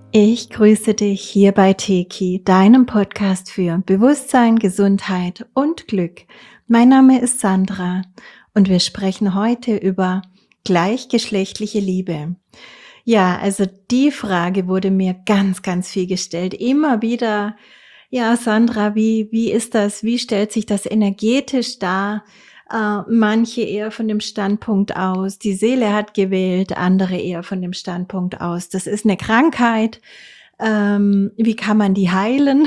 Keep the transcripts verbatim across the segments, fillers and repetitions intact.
Ich grüße dich hier bei Teki, deinem Podcast für Bewusstsein, Gesundheit und Glück. Mein Name ist Sandra und wir sprechen heute über gleichgeschlechtliche Liebe. Ja, also die Frage wurde mir ganz, ganz viel gestellt. Immer wieder, ja, Sandra, wie, wie ist das? Wie stellt sich das energetisch dar? Äh, manche eher von dem Standpunkt aus, die Seele hat gewählt, andere eher von dem Standpunkt aus, das ist eine Krankheit. Ähm, wie kann man die heilen?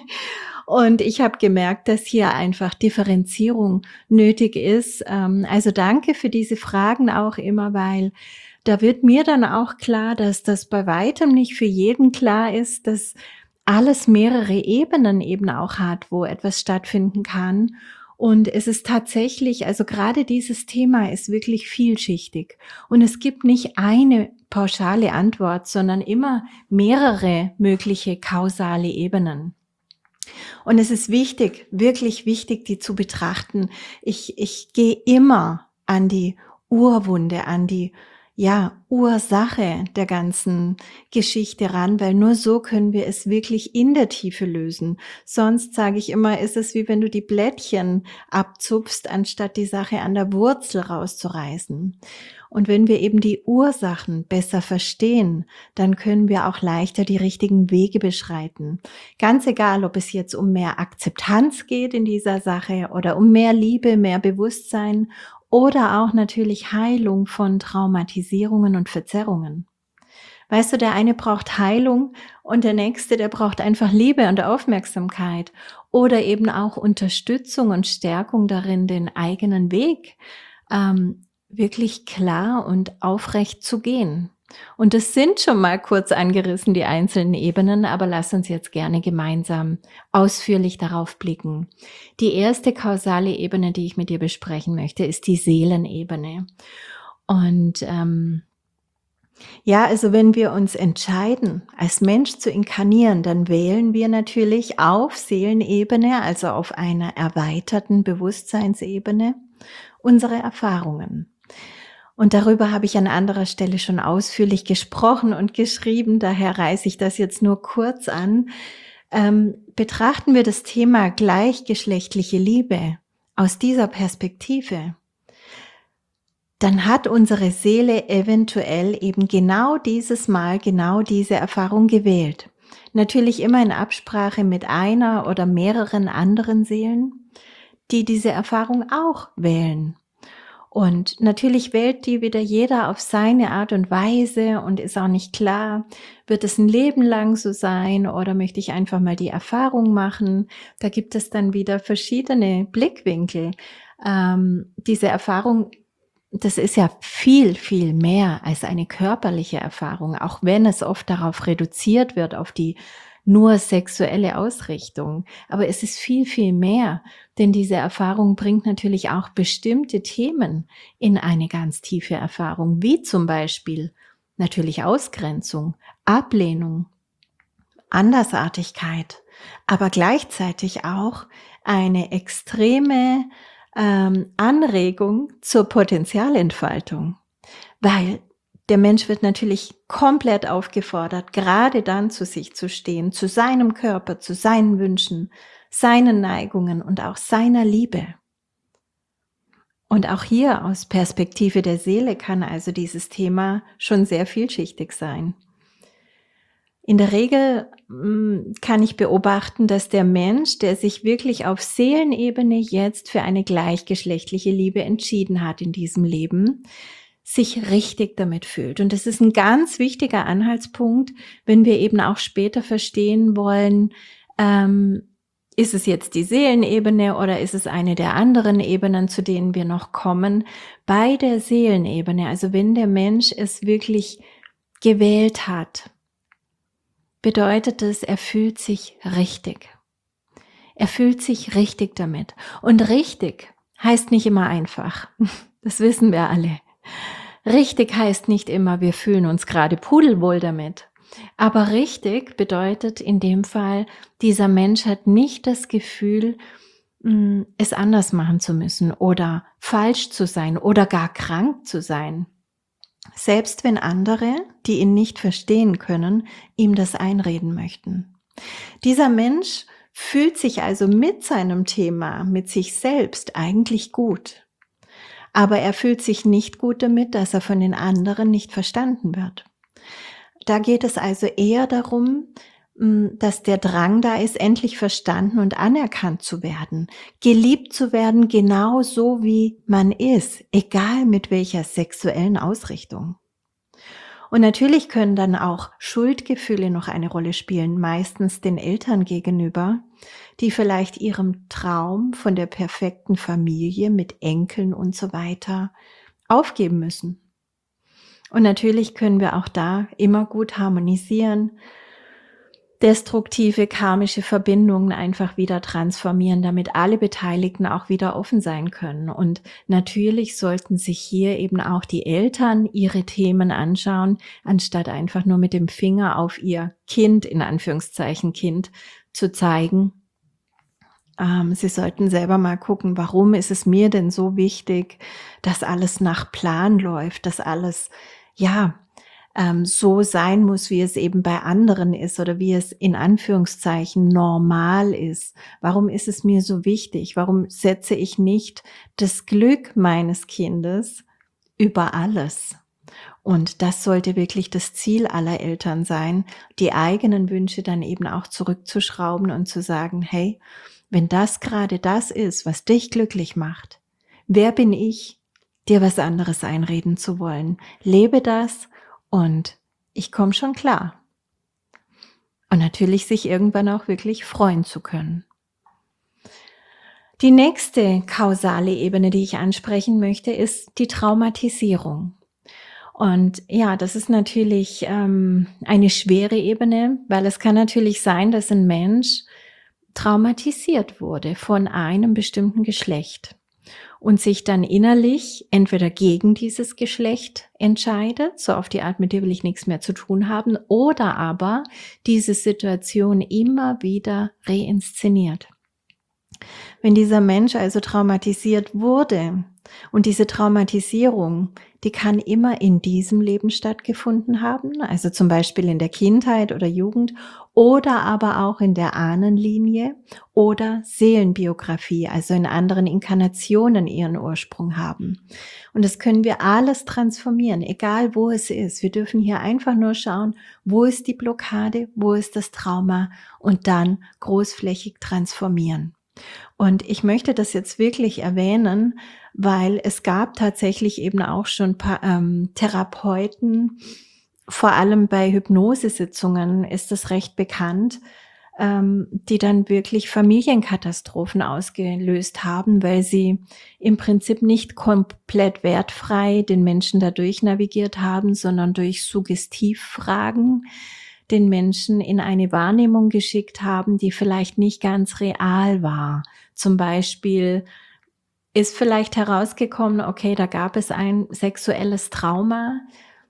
Und ich habe gemerkt, dass hier einfach Differenzierung nötig ist. Ähm, also danke für diese Fragen auch immer, weil da wird mir dann auch klar, dass das bei weitem nicht für jeden klar ist, dass alles mehrere Ebenen eben auch hat, wo etwas stattfinden kann. Und es ist tatsächlich, also gerade dieses Thema ist wirklich vielschichtig. Und es gibt nicht eine pauschale Antwort, sondern immer mehrere mögliche kausale Ebenen. Und es ist wichtig, wirklich wichtig, die zu betrachten. Ich, ich gehe immer an die Urwunde, an die ja, Ursache der ganzen Geschichte ran, weil nur so können wir es wirklich in der Tiefe lösen. Sonst sage ich immer, ist es wie wenn du die Blättchen abzupfst, anstatt die Sache an der Wurzel rauszureißen. Und wenn wir eben die Ursachen besser verstehen, dann können wir auch leichter die richtigen Wege beschreiten. Ganz egal, ob es jetzt um mehr Akzeptanz geht in dieser Sache oder um mehr Liebe, mehr Bewusstsein oder auch natürlich Heilung von Traumatisierungen und Verzerrungen. Weißt du, der eine braucht Heilung und der nächste, der braucht einfach Liebe und Aufmerksamkeit oder eben auch Unterstützung und Stärkung darin, den eigenen Weg ähm, wirklich klar und aufrecht zu gehen. Und das sind schon mal kurz angerissen, die einzelnen Ebenen, aber lass uns jetzt gerne gemeinsam ausführlich darauf blicken. Die erste kausale Ebene, die ich mit dir besprechen möchte, ist die Seelenebene. Und ähm, ja, also wenn wir uns entscheiden, als Mensch zu inkarnieren, dann wählen wir natürlich auf Seelenebene, also auf einer erweiterten Bewusstseinsebene, unsere Erfahrungen. Und darüber habe ich an anderer Stelle schon ausführlich gesprochen und geschrieben, daher reiße ich das jetzt nur kurz an. Ähm, betrachten wir das Thema gleichgeschlechtliche Liebe aus dieser Perspektive, dann hat unsere Seele eventuell eben genau dieses Mal genau diese Erfahrung gewählt. Natürlich immer in Absprache mit einer oder mehreren anderen Seelen, die diese Erfahrung auch wählen. Und natürlich wählt die wieder jeder auf seine Art und Weise und ist auch nicht klar, wird es ein Leben lang so sein oder möchte ich einfach mal die Erfahrung machen. Da gibt es dann wieder verschiedene Blickwinkel. Ähm, diese Erfahrung, das ist ja viel, viel mehr als eine körperliche Erfahrung, auch wenn es oft darauf reduziert wird, auf die nur sexuelle Ausrichtung. Aber es ist viel, viel mehr, denn diese Erfahrung bringt natürlich auch bestimmte Themen in eine ganz tiefe Erfahrung, wie zum Beispiel natürlich Ausgrenzung, Ablehnung, Andersartigkeit, aber gleichzeitig auch eine extreme ähm, Anregung zur Potenzialentfaltung, weil der Mensch wird natürlich komplett aufgefordert, gerade dann zu sich zu stehen, zu seinem Körper, zu seinen Wünschen, seinen Neigungen und auch seiner Liebe. Und auch hier aus Perspektive der Seele kann also dieses Thema schon sehr vielschichtig sein. In der Regel mh, kann ich beobachten, dass der Mensch, der sich wirklich auf Seelenebene jetzt für eine gleichgeschlechtliche Liebe entschieden hat in diesem Leben, sich richtig damit fühlt. Und das ist ein ganz wichtiger Anhaltspunkt, wenn wir eben auch später verstehen wollen, ähm, ist es jetzt die Seelenebene oder ist es eine der anderen Ebenen, zu denen wir noch kommen? Bei der Seelenebene, also wenn der Mensch es wirklich gewählt hat, bedeutet es, er fühlt sich richtig. Er fühlt sich richtig damit. Und richtig heißt nicht immer einfach. Das wissen wir alle. Richtig heißt nicht immer, wir fühlen uns gerade pudelwohl damit. Aber richtig bedeutet in dem Fall, dieser Mensch hat nicht das Gefühl, es anders machen zu müssen oder falsch zu sein oder gar krank zu sein. selbst wenn andere, die ihn nicht verstehen können, ihm das einreden möchten. Dieser Mensch fühlt sich also mit seinem Thema, mit sich selbst eigentlich gut. Aber er fühlt sich nicht gut damit, dass er von den anderen nicht verstanden wird. Da geht es also eher darum, dass der Drang da ist, endlich verstanden und anerkannt zu werden, geliebt zu werden, genau so wie man ist, egal mit welcher sexuellen Ausrichtung. Und natürlich können dann auch Schuldgefühle noch eine Rolle spielen, meistens den Eltern gegenüber, die vielleicht ihrem Traum von der perfekten Familie mit Enkeln und so weiter aufgeben müssen. Und natürlich können wir auch da immer gut harmonisieren, destruktive karmische Verbindungen einfach wieder transformieren, damit alle Beteiligten auch wieder offen sein können. Und natürlich sollten sich hier eben auch die Eltern ihre Themen anschauen, anstatt einfach nur mit dem Finger auf ihr Kind, in Anführungszeichen Kind, zu zeigen. Ähm, sie sollten selber mal gucken, warum ist es mir denn so wichtig, dass alles nach Plan läuft, dass alles, ja, ähm, so sein muss, wie es eben bei anderen ist oder wie es in Anführungszeichen normal ist. Warum ist es mir so wichtig? Warum setze ich nicht das Glück meines Kindes über alles? Und das sollte wirklich das Ziel aller Eltern sein, die eigenen Wünsche dann eben auch zurückzuschrauben und zu sagen, hey, wenn das gerade das ist, was dich glücklich macht, wer bin ich, dir was anderes einreden zu wollen? Lebe das und ich komme schon klar. Und natürlich sich irgendwann auch wirklich freuen zu können. Die nächste kausale Ebene, die ich ansprechen möchte, ist die Traumatisierung. Und ja, das ist natürlich ähm, eine schwere Ebene, weil es kann natürlich sein, dass ein Mensch traumatisiert wurde von einem bestimmten Geschlecht und sich dann innerlich entweder gegen dieses Geschlecht entscheidet, so auf die Art, mit dir will ich nichts mehr zu tun haben, oder aber diese Situation immer wieder reinszeniert. Wenn dieser Mensch also traumatisiert wurde und diese Traumatisierung, die kann immer in diesem Leben stattgefunden haben, also zum Beispiel in der Kindheit oder Jugend oder aber auch in der Ahnenlinie oder Seelenbiografie, also in anderen Inkarnationen ihren Ursprung haben. Und das können wir alles transformieren, egal wo es ist. Wir dürfen hier einfach nur schauen, wo ist die Blockade, wo ist das Trauma und dann großflächig transformieren. Und ich möchte das jetzt wirklich erwähnen, weil es gab tatsächlich eben auch schon paar, ähm, Therapeuten, vor allem bei Hypnosesitzungen ist das recht bekannt, ähm, die dann wirklich Familienkatastrophen ausgelöst haben, weil sie im Prinzip nicht komplett wertfrei den Menschen dadurch navigiert haben, sondern durch Suggestivfragen den Menschen in eine Wahrnehmung geschickt haben, die vielleicht nicht ganz real war. Zum Beispiel ist vielleicht herausgekommen, okay, da gab es ein sexuelles Trauma.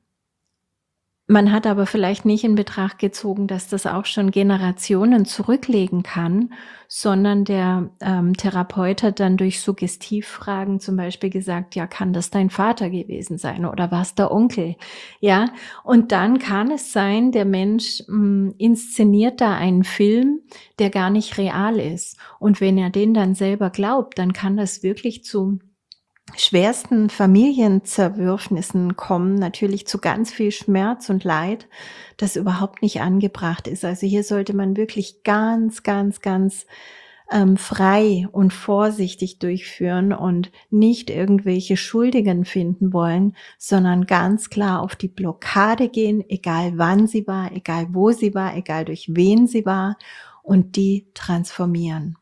Man hat aber vielleicht nicht in Betracht gezogen, dass das auch schon Generationen zurücklegen kann, sondern der ähm, Therapeut hat dann durch Suggestivfragen zum Beispiel gesagt, ja, kann das dein Vater gewesen sein oder war es der Onkel? Ja, und dann kann es sein, der Mensch mh, inszeniert da einen Film, der gar nicht real ist. Und wenn er den dann selber glaubt, dann kann das wirklich zu schwersten Familienzerwürfnissen kommen, natürlich zu ganz viel Schmerz und Leid, das überhaupt nicht angebracht ist. Also hier sollte man wirklich ganz, ganz, ganz ähm, frei und vorsichtig durchführen und nicht irgendwelche Schuldigen finden wollen, sondern ganz klar auf die Blockade gehen, egal wann sie war, egal wo sie war, egal durch wen sie war und die transformieren.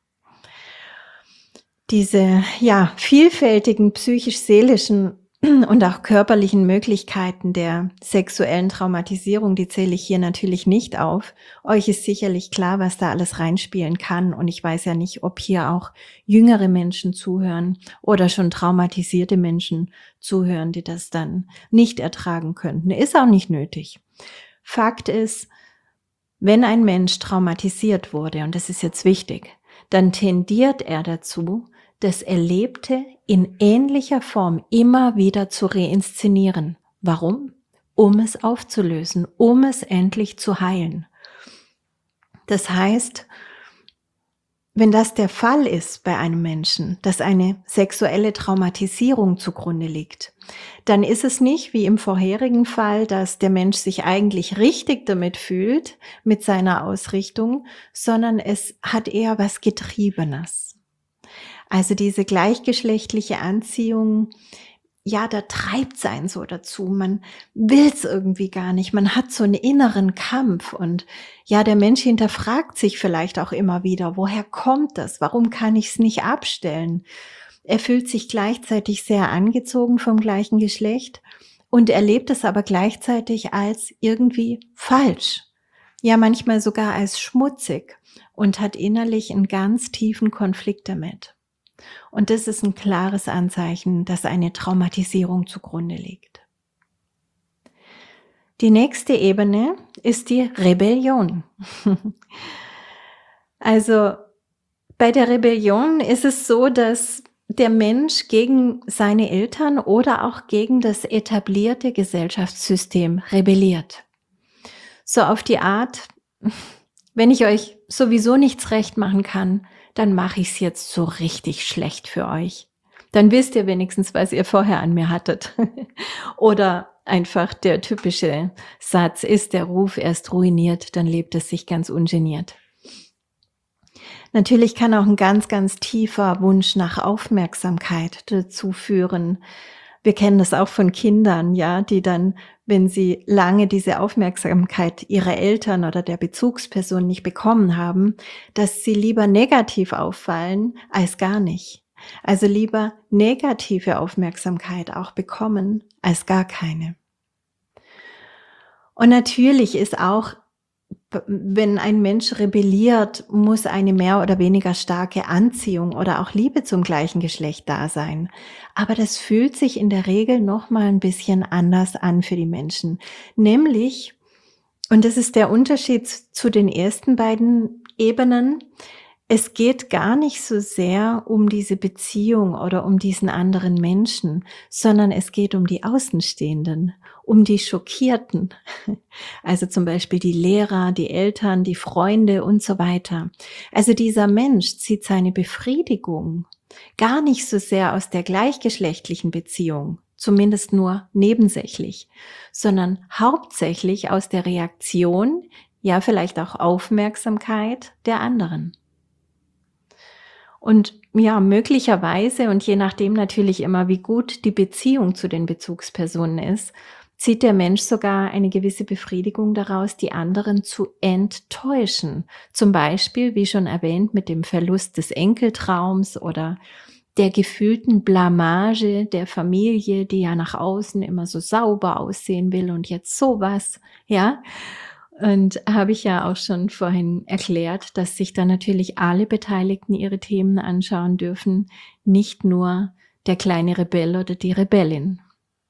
Diese, ja, vielfältigen psychisch-seelischen und auch körperlichen Möglichkeiten der sexuellen Traumatisierung, die zähle ich hier natürlich nicht auf. Euch ist sicherlich klar, was da alles reinspielen kann. Und ich weiß ja nicht, ob hier auch jüngere Menschen zuhören oder schon traumatisierte Menschen zuhören, die das dann nicht ertragen könnten. Ist auch nicht nötig. Fakt ist, wenn ein Mensch traumatisiert wurde, und das ist jetzt wichtig, dann tendiert er dazu, das Erlebte in ähnlicher Form immer wieder zu reinszenieren. Warum? Um es aufzulösen, um es endlich zu heilen. Das heißt, wenn das der Fall ist bei einem Menschen, dass eine sexuelle Traumatisierung zugrunde liegt, dann ist es nicht wie im vorherigen Fall, dass der Mensch sich eigentlich richtig damit fühlt, mit seiner Ausrichtung, sondern es hat eher was Getriebenes. Also diese gleichgeschlechtliche Anziehung, ja, da treibt's einen so dazu. Man will's irgendwie gar nicht. Man hat so einen inneren Kampf und ja, der Mensch hinterfragt sich vielleicht auch immer wieder: Woher kommt das? Warum kann ich's nicht abstellen? Er fühlt sich gleichzeitig sehr angezogen vom gleichen Geschlecht und erlebt es aber gleichzeitig als irgendwie falsch. Ja, manchmal sogar als schmutzig und hat innerlich einen ganz tiefen Konflikt damit. Und das ist ein klares Anzeichen, dass eine Traumatisierung zugrunde liegt. Die nächste Ebene ist die Rebellion. Also bei der Rebellion ist es so, dass der Mensch gegen seine Eltern oder auch gegen das etablierte Gesellschaftssystem rebelliert. So auf die Art: Wenn ich euch sowieso nichts recht machen kann, dann mache ich es jetzt so richtig schlecht für euch. Dann wisst ihr wenigstens, was ihr vorher an mir hattet. Oder einfach der typische Satz: Ist der Ruf erst ruiniert, dann lebt es sich ganz ungeniert. Natürlich kann auch ein ganz, ganz tiefer Wunsch nach Aufmerksamkeit dazu führen. Wir kennen das auch von Kindern, ja, die dann, wenn sie lange diese Aufmerksamkeit ihrer Eltern oder der Bezugsperson nicht bekommen haben, dass sie lieber negativ auffallen als gar nicht. Also lieber negative Aufmerksamkeit auch bekommen als gar keine. Und natürlich ist auch, wenn ein Mensch rebelliert, muss eine mehr oder weniger starke Anziehung oder auch Liebe zum gleichen Geschlecht da sein. Aber das fühlt sich in der Regel noch mal ein bisschen anders an für die Menschen. Nämlich, und das ist der Unterschied zu den ersten beiden Ebenen, es geht gar nicht so sehr um diese Beziehung oder um diesen anderen Menschen, sondern es geht um die Außenstehenden, um die Schockierten. Also zum Beispiel die Lehrer, die Eltern, die Freunde und so weiter. Also dieser Mensch zieht seine Befriedigung gar nicht so sehr aus der gleichgeschlechtlichen Beziehung, zumindest nur nebensächlich, sondern hauptsächlich aus der Reaktion, ja vielleicht auch Aufmerksamkeit der anderen. Und ja, möglicherweise und je nachdem natürlich immer, wie gut die Beziehung zu den Bezugspersonen ist, zieht der Mensch sogar eine gewisse Befriedigung daraus, die anderen zu enttäuschen. Zum Beispiel, wie schon erwähnt, mit dem Verlust des Enkeltraums oder der gefühlten Blamage der Familie, die ja nach außen immer so sauber aussehen will und jetzt sowas, ja. Und habe ich ja auch schon vorhin erklärt, dass sich da natürlich alle Beteiligten ihre Themen anschauen dürfen, nicht nur der kleine Rebell oder die Rebellin.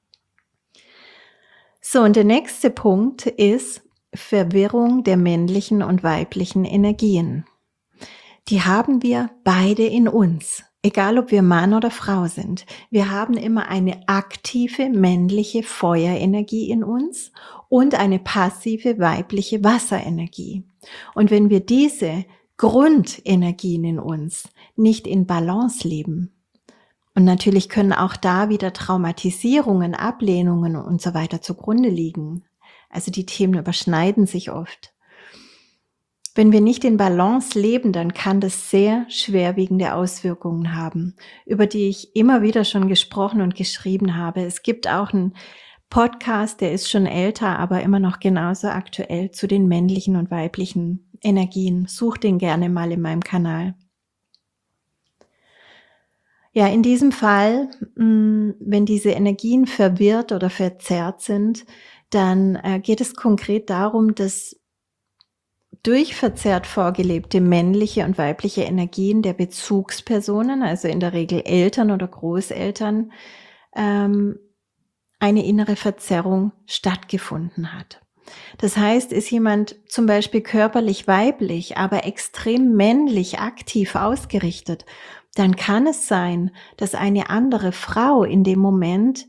So, und der nächste Punkt ist Verwirrung der männlichen und weiblichen Energien. Die haben wir beide in uns, egal ob wir Mann oder Frau sind. Wir haben immer eine aktive männliche Feuerenergie in uns und eine passive weibliche Wasserenergie. Und wenn wir diese Grundenergien in uns nicht in Balance leben, und natürlich können auch da wieder Traumatisierungen, Ablehnungen und so weiter zugrunde liegen. Also die Themen überschneiden sich oft. Wenn wir nicht in Balance leben, dann kann das sehr schwerwiegende Auswirkungen haben, über die ich immer wieder schon gesprochen und geschrieben habe. Es gibt auch einen Podcast, der ist schon älter, aber immer noch genauso aktuell zu den männlichen und weiblichen Energien. Such den gerne mal in meinem Kanal. Ja, in diesem Fall, wenn diese Energien verwirrt oder verzerrt sind, dann geht es konkret darum, dass durch verzerrt vorgelebte männliche und weibliche Energien der Bezugspersonen, also in der Regel Eltern oder Großeltern, ähm, eine innere Verzerrung stattgefunden hat. Das heißt, ist jemand zum Beispiel körperlich weiblich, aber extrem männlich aktiv ausgerichtet, dann kann es sein, dass eine andere Frau in dem Moment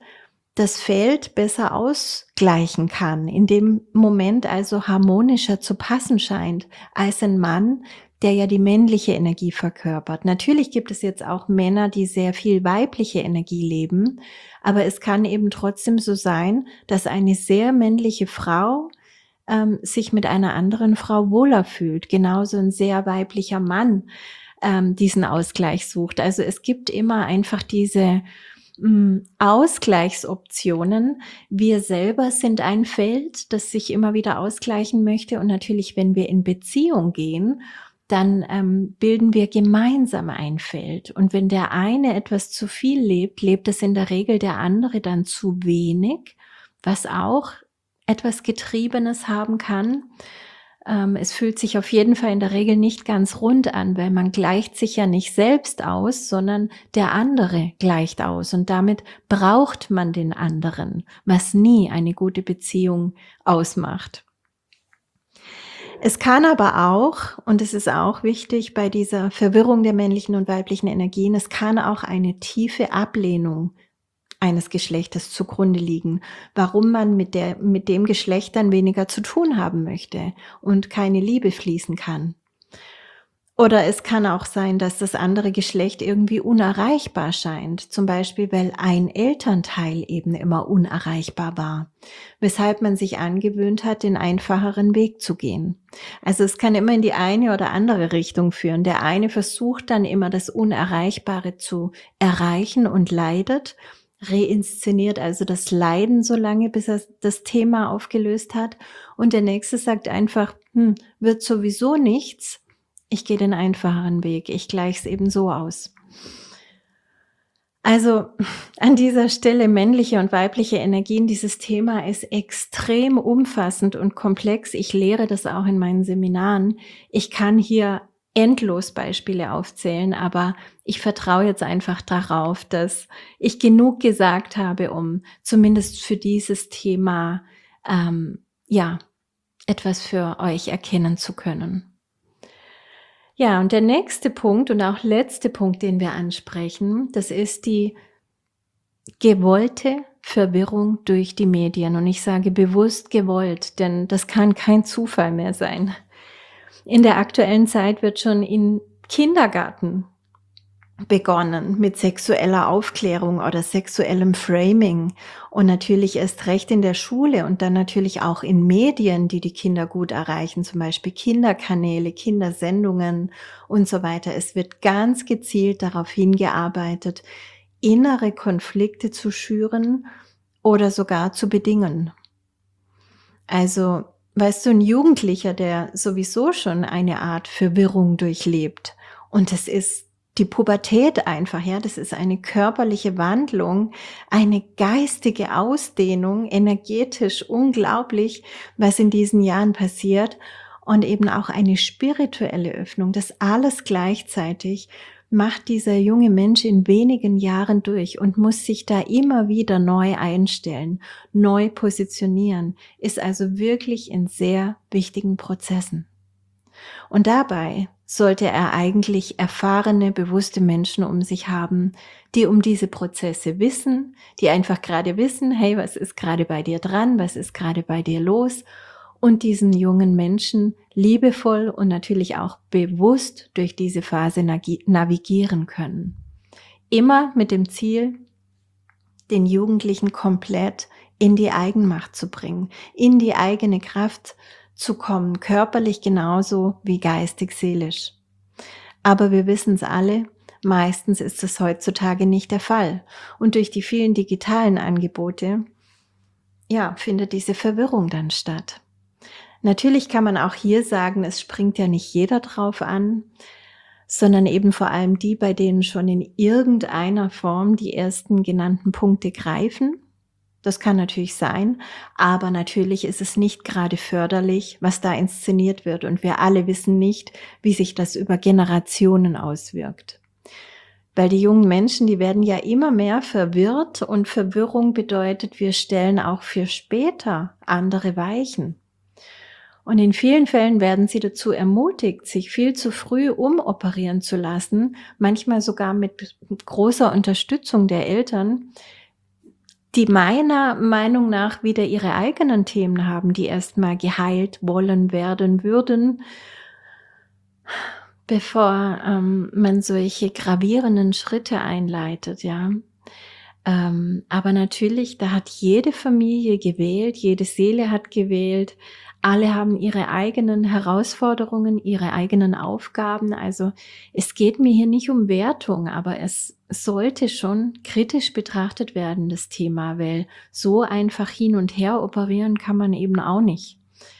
das Feld besser ausgleichen kann, in dem Moment also harmonischer zu passen scheint als ein Mann, der ja die männliche Energie verkörpert. Natürlich gibt es jetzt auch Männer, die sehr viel weibliche Energie leben, aber es kann eben trotzdem so sein, dass eine sehr männliche Frau ähm, sich mit einer anderen Frau wohler fühlt. Genauso ein sehr weiblicher Mann ähm, diesen Ausgleich sucht. Also es gibt immer einfach diese mh, Ausgleichsoptionen. Wir selber sind ein Feld, das sich immer wieder ausgleichen möchte. Und natürlich, wenn wir in Beziehung gehen, dann ähm, bilden wir gemeinsam ein Feld. Und wenn der eine etwas zu viel lebt, lebt es in der Regel der andere dann zu wenig, was auch etwas Getriebenes haben kann. Ähm, es fühlt sich auf jeden Fall in der Regel nicht ganz rund an, weil man gleicht sich ja nicht selbst aus, sondern der andere gleicht aus. Und damit braucht man den anderen, was nie eine gute Beziehung ausmacht. Es kann aber auch, und es ist auch wichtig bei dieser Verwirrung der männlichen und weiblichen Energien, es kann auch eine tiefe Ablehnung eines Geschlechtes zugrunde liegen, warum man mit der, mit dem Geschlecht dann weniger zu tun haben möchte und keine Liebe fließen kann. Oder es kann auch sein, dass das andere Geschlecht irgendwie unerreichbar scheint, zum Beispiel weil ein Elternteil eben immer unerreichbar war, weshalb man sich angewöhnt hat, den einfacheren Weg zu gehen. Also es kann immer in die eine oder andere Richtung führen. Der eine versucht dann immer das Unerreichbare zu erreichen und leidet, reinszeniert also das Leiden so lange, bis er das Thema aufgelöst hat. Und der nächste sagt einfach, hm, wird sowieso nichts. Ich gehe den einfacheren Weg, ich gleiche es eben so aus. Also an dieser Stelle männliche und weibliche Energien, dieses Thema ist extrem umfassend und komplex. Ich lehre das auch in meinen Seminaren. Ich kann hier endlos Beispiele aufzählen, aber ich vertraue jetzt einfach darauf, dass ich genug gesagt habe, um zumindest für dieses Thema ähm, ja etwas für euch erkennen zu können. Ja, und der nächste Punkt und auch letzte Punkt, den wir ansprechen, das ist die gewollte Verwirrung durch die Medien. Und ich sage bewusst gewollt, denn das kann kein Zufall mehr sein. In der aktuellen Zeit wird schon in Kindergarten begonnen mit sexueller Aufklärung oder sexuellem Framing und natürlich erst recht in der Schule und dann natürlich auch in Medien, die die Kinder gut erreichen, zum Beispiel Kinderkanäle, Kindersendungen und so weiter. Es wird ganz gezielt darauf hingearbeitet, innere Konflikte zu schüren oder sogar zu bedingen. Also, weißt du, ein Jugendlicher, der sowieso schon eine Art Verwirrung durchlebt und es ist die Pubertät einfach, ja, das ist eine körperliche Wandlung, eine geistige Ausdehnung, energetisch unglaublich, was in diesen Jahren passiert und eben auch eine spirituelle Öffnung. Das alles gleichzeitig macht dieser junge Mensch in wenigen Jahren durch und muss sich da immer wieder neu einstellen, neu positionieren, ist also wirklich in sehr wichtigen Prozessen. Und dabei sollte er eigentlich erfahrene, bewusste Menschen um sich haben, die um diese Prozesse wissen, die einfach gerade wissen, hey, was ist gerade bei dir dran, was ist gerade bei dir los und diesen jungen Menschen liebevoll und natürlich auch bewusst durch diese Phase navigieren können. Immer mit dem Ziel, den Jugendlichen komplett in die Eigenmacht zu bringen, in die eigene Kraft zu kommen, körperlich genauso wie geistig, seelisch. Aber wir wissen es alle, meistens ist es heutzutage nicht der Fall. Und durch die vielen digitalen Angebote, ja, findet diese Verwirrung dann statt. Natürlich kann man auch hier sagen, es springt ja nicht jeder drauf an, sondern eben vor allem die, bei denen schon in irgendeiner Form die ersten genannten Punkte greifen. Das kann natürlich sein, aber natürlich ist es nicht gerade förderlich, was da inszeniert wird. Und wir alle wissen nicht, wie sich das über Generationen auswirkt. Weil die jungen Menschen, die werden ja immer mehr verwirrt und Verwirrung bedeutet, wir stellen auch für später andere Weichen. Und in vielen Fällen werden sie dazu ermutigt, sich viel zu früh umoperieren zu lassen, manchmal sogar mit großer Unterstützung der Eltern, die meiner Meinung nach wieder ihre eigenen Themen haben, die erstmal geheilt wollen werden würden, bevor ähm, man solche gravierenden Schritte einleitet, ja. Ähm, aber natürlich, da hat jede Familie gewählt, jede Seele hat gewählt, alle haben ihre eigenen Herausforderungen, ihre eigenen Aufgaben. Also es geht mir hier nicht um Wertung, aber es sollte schon kritisch betrachtet werden, das Thema, weil so einfach hin und her operieren kann man eben auch nicht.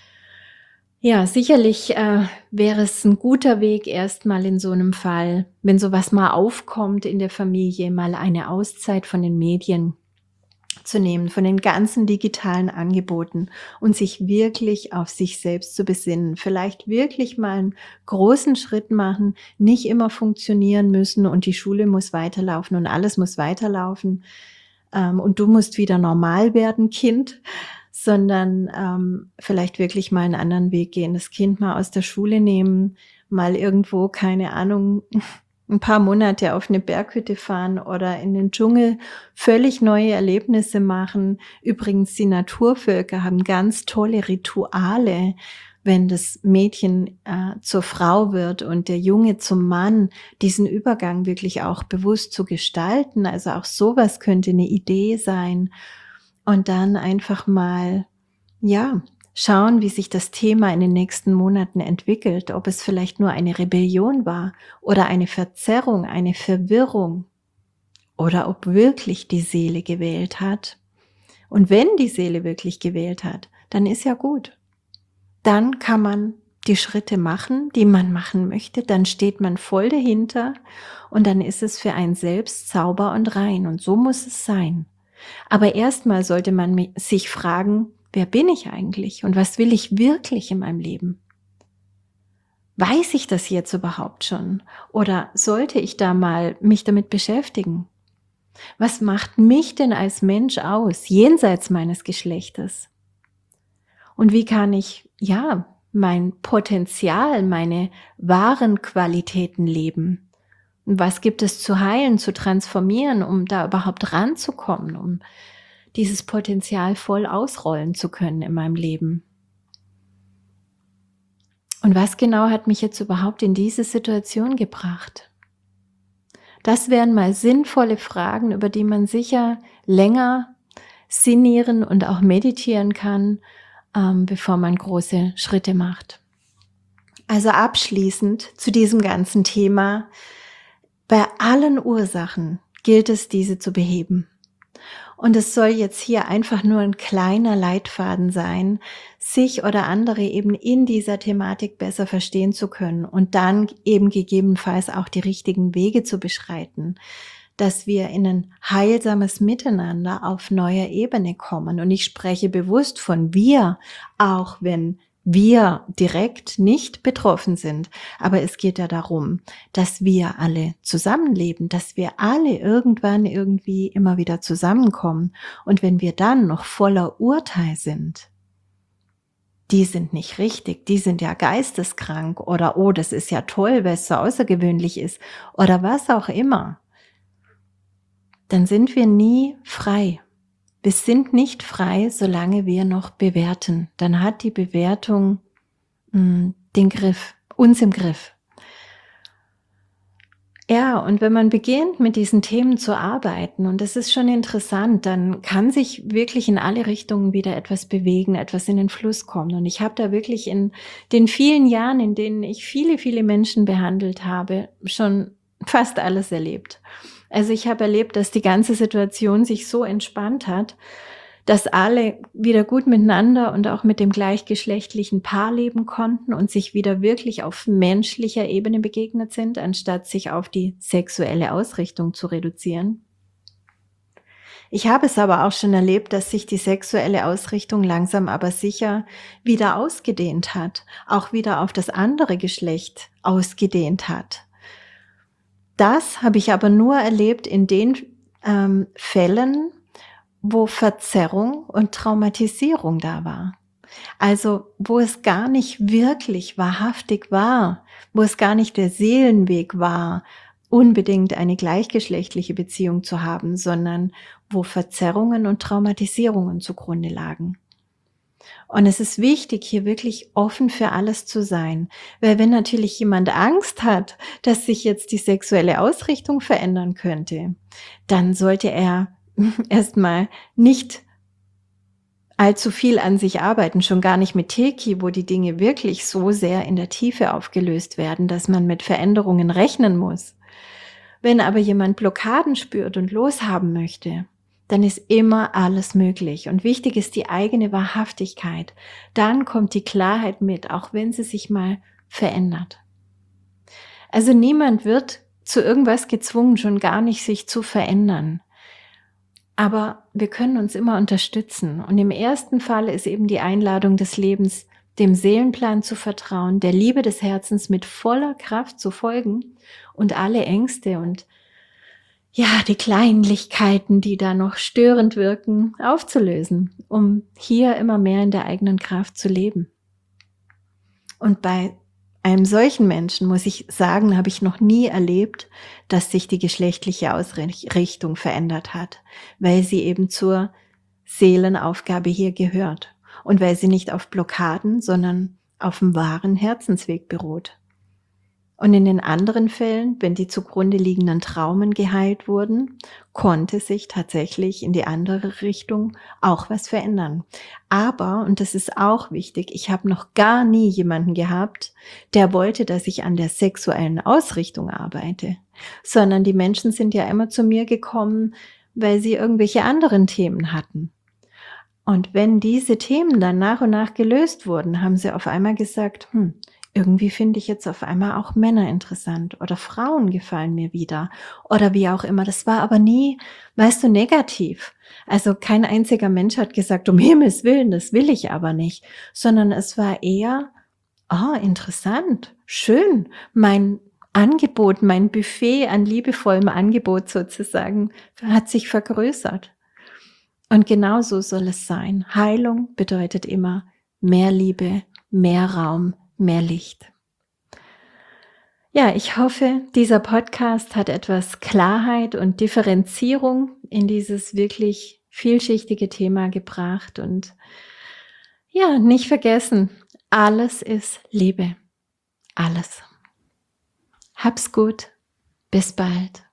Ja, sicherlich äh, wäre es ein guter Weg, erstmal in so einem Fall, wenn sowas mal aufkommt in der Familie, mal eine Auszeit von den Medien zu nehmen, von den ganzen digitalen Angeboten und sich wirklich auf sich selbst zu besinnen. Vielleicht wirklich mal einen großen Schritt machen, nicht immer funktionieren müssen und die Schule muss weiterlaufen und alles muss weiterlaufen, ähm, und du musst wieder normal werden, Kind, sondern ähm, vielleicht wirklich mal einen anderen Weg gehen, das Kind mal aus der Schule nehmen, mal irgendwo, keine Ahnung, ein paar Monate auf eine Berghütte fahren oder in den Dschungel, völlig neue Erlebnisse machen. Übrigens, die Naturvölker haben ganz tolle Rituale, wenn das Mädchen äh, zur Frau wird und der Junge zum Mann, diesen Übergang wirklich auch bewusst zu gestalten. Also auch sowas könnte eine Idee sein. Und dann einfach mal, ja, schauen, wie sich das Thema in den nächsten Monaten entwickelt, ob es vielleicht nur eine Rebellion war oder eine Verzerrung, eine Verwirrung oder ob wirklich die Seele gewählt hat. Und wenn die Seele wirklich gewählt hat, dann ist ja gut. Dann kann man die Schritte machen, die man machen möchte, dann steht man voll dahinter und dann ist es für einen selbst sauber und rein und so muss es sein. Aber erstmal sollte man sich fragen, wer bin ich eigentlich und was will ich wirklich in meinem Leben? Weiß ich das jetzt überhaupt schon? Oder sollte ich da mal mich damit beschäftigen? Was macht mich denn als Mensch aus, jenseits meines Geschlechtes? Und wie kann ich, ja, mein Potenzial, meine wahren Qualitäten leben? Und was gibt es zu heilen, zu transformieren, um da überhaupt ranzukommen, um dieses Potenzial voll ausrollen zu können in meinem Leben? Und was genau hat mich jetzt überhaupt in diese Situation gebracht? Das wären mal sinnvolle Fragen, über die man sicher länger sinnieren und auch meditieren kann, ähm, bevor man große Schritte macht. Also abschließend zu diesem ganzen Thema: Bei allen Ursachen gilt es, diese zu beheben. Und es soll jetzt hier einfach nur ein kleiner Leitfaden sein, sich oder andere eben in dieser Thematik besser verstehen zu können und dann eben gegebenenfalls auch die richtigen Wege zu beschreiten, dass wir in ein heilsames Miteinander auf neuer Ebene kommen. Und ich spreche bewusst von wir, auch wenn wir direkt nicht betroffen sind. Aber es geht ja darum, dass wir alle zusammenleben, dass wir alle irgendwann irgendwie immer wieder zusammenkommen. Und wenn wir dann noch voller Urteil sind, die sind nicht richtig, die sind ja geisteskrank oder oh, das ist ja toll, weil es so außergewöhnlich ist oder was auch immer, dann sind wir nie frei. Wir sind nicht frei, solange wir noch bewerten. Dann hat die Bewertung mh, den Griff, uns im Griff. Ja, und wenn man beginnt, mit diesen Themen zu arbeiten, und das ist schon interessant, dann kann sich wirklich in alle Richtungen wieder etwas bewegen, etwas in den Fluss kommen. Und ich habe da wirklich in den vielen Jahren, in denen ich viele, viele Menschen behandelt habe, schon fast alles erlebt. Also ich habe erlebt, dass die ganze Situation sich so entspannt hat, dass alle wieder gut miteinander und auch mit dem gleichgeschlechtlichen Paar leben konnten und sich wieder wirklich auf menschlicher Ebene begegnet sind, anstatt sich auf die sexuelle Ausrichtung zu reduzieren. Ich habe es aber auch schon erlebt, dass sich die sexuelle Ausrichtung langsam aber sicher wieder ausgedehnt hat, auch wieder auf das andere Geschlecht ausgedehnt hat. Das habe ich aber nur erlebt in den ähm, Fällen, wo Verzerrung und Traumatisierung da war. Also wo es gar nicht wirklich wahrhaftig war, wo es gar nicht der Seelenweg war, unbedingt eine gleichgeschlechtliche Beziehung zu haben, sondern wo Verzerrungen und Traumatisierungen zugrunde lagen. Und es ist wichtig, hier wirklich offen für alles zu sein, weil wenn natürlich jemand Angst hat, dass sich jetzt die sexuelle Ausrichtung verändern könnte, dann sollte er erstmal nicht allzu viel an sich arbeiten, schon gar nicht mit Teki, wo die Dinge wirklich so sehr in der Tiefe aufgelöst werden, dass man mit Veränderungen rechnen muss. Wenn aber jemand Blockaden spürt und loshaben möchte, dann ist immer alles möglich. Und wichtig ist die eigene Wahrhaftigkeit. Dann kommt die Klarheit mit, auch wenn sie sich mal verändert. Also niemand wird zu irgendwas gezwungen, schon gar nicht sich zu verändern. Aber wir können uns immer unterstützen. Und im ersten Fall ist eben die Einladung des Lebens, dem Seelenplan zu vertrauen, der Liebe des Herzens mit voller Kraft zu folgen und alle Ängste und ja, die Kleinlichkeiten, die da noch störend wirken, aufzulösen, um hier immer mehr in der eigenen Kraft zu leben. Und bei einem solchen Menschen, muss ich sagen, habe ich noch nie erlebt, dass sich die geschlechtliche Ausrichtung verändert hat, weil sie eben zur Seelenaufgabe hier gehört und weil sie nicht auf Blockaden, sondern auf dem wahren Herzensweg beruht. Und in den anderen Fällen, wenn die zugrunde liegenden Traumen geheilt wurden, konnte sich tatsächlich in die andere Richtung auch was verändern. Aber, und das ist auch wichtig, ich habe noch gar nie jemanden gehabt, der wollte, dass ich an der sexuellen Ausrichtung arbeite, sondern die Menschen sind ja immer zu mir gekommen, weil sie irgendwelche anderen Themen hatten. Und wenn diese Themen dann nach und nach gelöst wurden, haben sie auf einmal gesagt, hm, irgendwie finde ich jetzt auf einmal auch Männer interessant oder Frauen gefallen mir wieder oder wie auch immer. Das war aber nie, weißt du, negativ. Also kein einziger Mensch hat gesagt, um Himmels Willen, das will ich aber nicht, sondern es war eher, ah, interessant, schön, mein Angebot, mein Buffet an liebevollem Angebot sozusagen hat sich vergrößert. Und genau so soll es sein. Heilung bedeutet immer mehr Liebe, mehr Raum, mehr Licht. Ja, ich hoffe, dieser Podcast hat etwas Klarheit und Differenzierung in dieses wirklich vielschichtige Thema gebracht. Und ja, nicht vergessen, alles ist Liebe. Alles. Hab's gut. Bis bald.